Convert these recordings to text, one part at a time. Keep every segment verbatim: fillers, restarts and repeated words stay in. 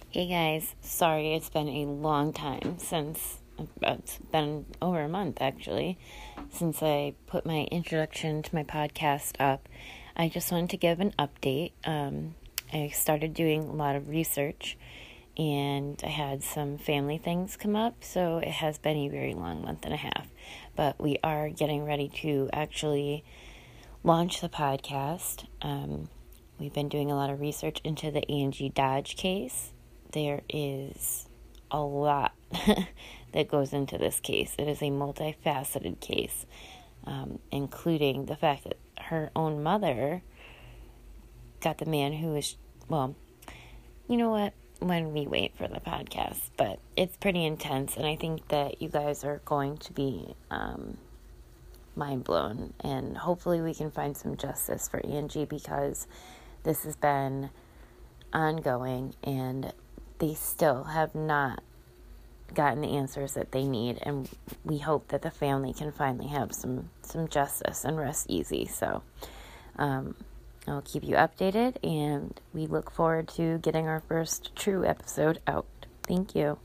Hey guys, sorry it's been a long time since, it's been over a month actually, since I put my introduction to my podcast up. I just wanted to give an update. Um, I started doing a lot of research and I had some family things come up, so it has been a very long month and a half. But we are getting ready to actually launch the podcast. Um, we've been doing a lot of research into the Angie Dodge case. There is a lot that goes into this case. It is a multifaceted case, um, including the fact that her own mother got the man who was, well, you know what, when we wait for the podcast, but it's pretty intense, and I think that you guys are going to be um, mind blown, and hopefully we can find some justice for Angie, because this has been ongoing, and they still have not gotten the answers that they need, and we hope that the family can finally have some, some justice and rest easy. So um, I'll keep you updated, and we look forward to getting our first true episode out. Thank you.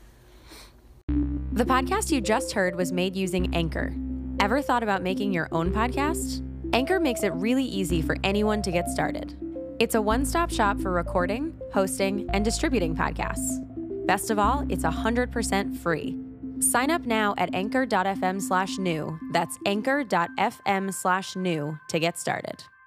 The podcast you just heard was made using Anchor. Ever thought about making your own podcast? Anchor makes it really easy for anyone to get started. It's a one-stop shop for recording, hosting, and distributing podcasts. Best of all, it's one hundred percent free. Sign up now at anchor.fm slash new. That's anchor.fm slash new to get started.